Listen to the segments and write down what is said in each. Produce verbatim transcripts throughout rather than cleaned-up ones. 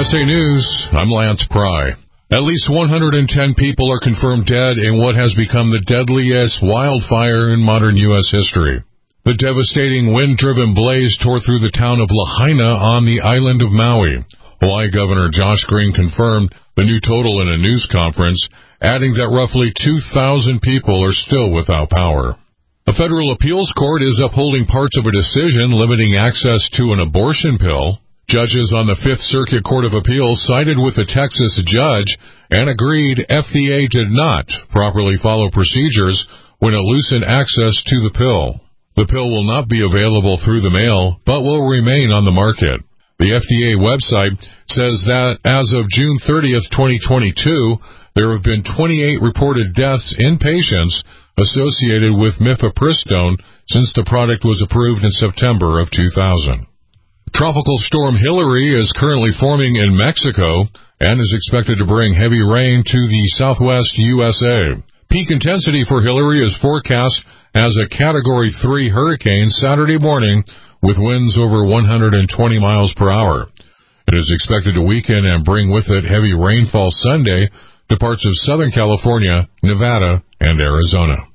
S A News, I'm Lance Pry. At least one hundred ten people are confirmed dead in what has become the deadliest wildfire in modern U S history. The devastating wind-driven blaze tore through the town of Lahaina on the island of Maui. Hawaii Governor Josh Green confirmed the new total in a news conference, adding that roughly two thousand people are still without power. A federal appeals court is upholding parts of a decision limiting access to an abortion pill. Judges on the Fifth Circuit Court of Appeals sided with a Texas judge and agreed F D A did not properly follow procedures when it loosened access to the pill. The pill will not be available through the mail, but will remain on the market. The F D A website says that as of June thirtieth, twenty twenty-two, there have been twenty-eight reported deaths in patients associated with mifepristone since the product was approved in September of two thousand. Tropical storm Hillary is currently forming in Mexico and is expected to bring heavy rain to the southwest U S A. Peak intensity for Hillary is forecast as a Category three hurricane Saturday morning with winds over one hundred twenty miles per hour. It is expected to weaken and bring with it heavy rainfall Sunday to parts of Southern California, Nevada, and Arizona.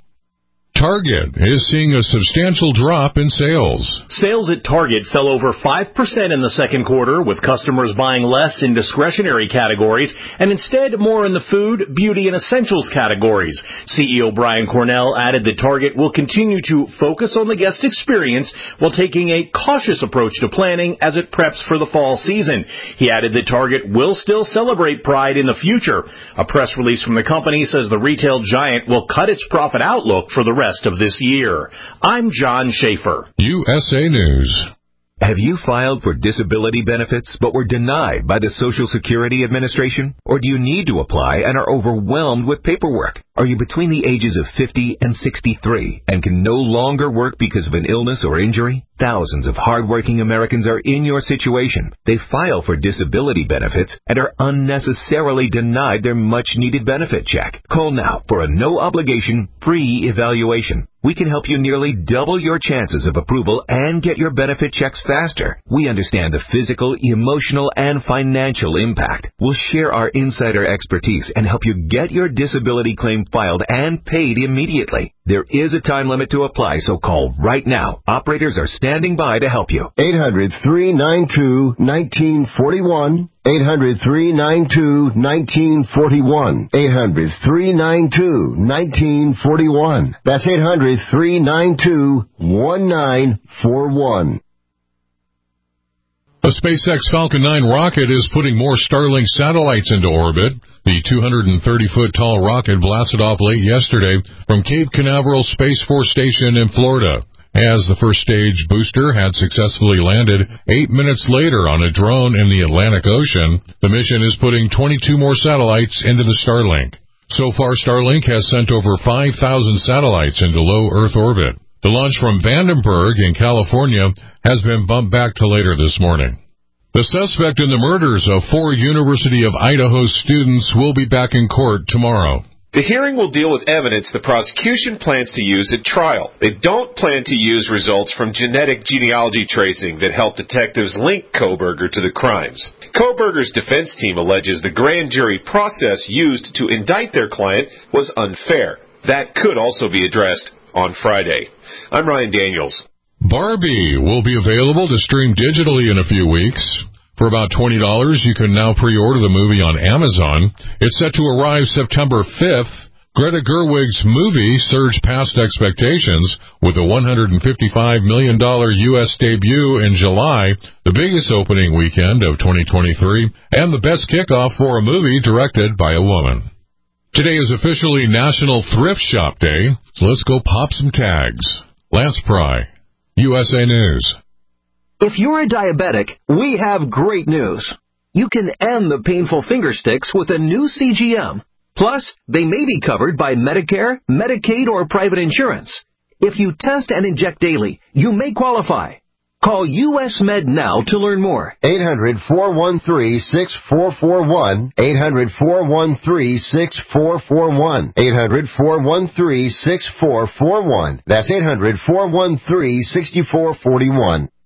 Target is seeing a substantial drop in sales. Sales at Target fell over five percent in the second quarter, with customers buying less in discretionary categories and instead more in the food, beauty, and essentials categories. C E O Brian Cornell added that Target will continue to focus on the guest experience while taking a cautious approach to planning as it preps for the fall season. He added that Target will still celebrate Pride in the future. A press release from the company says the retail giant will cut its profit outlook for the rest of this year. I'm John Schaefer. U S A News. Have you filed for disability benefits but were denied by the Social Security Administration? Or do you need to apply and are overwhelmed with paperwork? Are you between the ages of fifty and sixty-three and can no longer work because of an illness or injury? Thousands of hardworking Americans are in your situation. They file for disability benefits and are unnecessarily denied their much-needed benefit check. Call now for a no-obligation, free evaluation. We can help you nearly double your chances of approval and get your benefit checks faster. We understand the physical, emotional, and financial impact. We'll share our insider expertise and help you get your disability claim filed and paid immediately. There is a time limit to apply, so call right now. Operators are standing by to help you. eight hundred, three nine two, one nine four one. eight hundred, three nine two, one nine four one. eight hundred, three nine two, one nine four one. That's eight hundred, three nine two, one nine four one. A SpaceX Falcon nine rocket is putting more Starlink satellites into orbit. The two hundred thirty foot tall rocket blasted off late yesterday from Cape Canaveral Space Force Station in Florida. As the first stage booster had successfully landed eight minutes later on a drone in the Atlantic Ocean, the mission is putting twenty-two more satellites into the Starlink. So far, Starlink has sent over five thousand satellites into low Earth orbit. The launch from Vandenberg in California has been bumped back to later this morning. The suspect in the murders of four University of Idaho students will be back in court tomorrow. The hearing will deal with evidence the prosecution plans to use at trial. They don't plan to use results from genetic genealogy tracing that helped detectives link Kohberger to the crimes. Kohberger's defense team alleges the grand jury process used to indict their client was unfair. That could also be addressed on Friday. I'm Ryan Daniels. Barbie will be available to stream digitally in a few weeks. For about twenty dollars, you can now pre-order the movie on Amazon. It's set to arrive September fifth. Greta Gerwig's movie surged past expectations with a one hundred fifty-five million dollars U S debut in July, the biggest opening weekend of twenty twenty-three, and the best kickoff for a movie directed by a woman. Today is officially National Thrift Shop Day, so let's go pop some tags. Lance Pry, U S A News. If you're a diabetic, we have great news. You can end the painful finger sticks with a new C G M. Plus, they may be covered by Medicare, Medicaid, or private insurance. If you test and inject daily, you may qualify. Call U S Med now to learn more. eight hundred, four one three, six four four one. eight hundred, four one three, six four four one. eight hundred, four one three, six four four one. That's eight hundred, four one three, six four four one.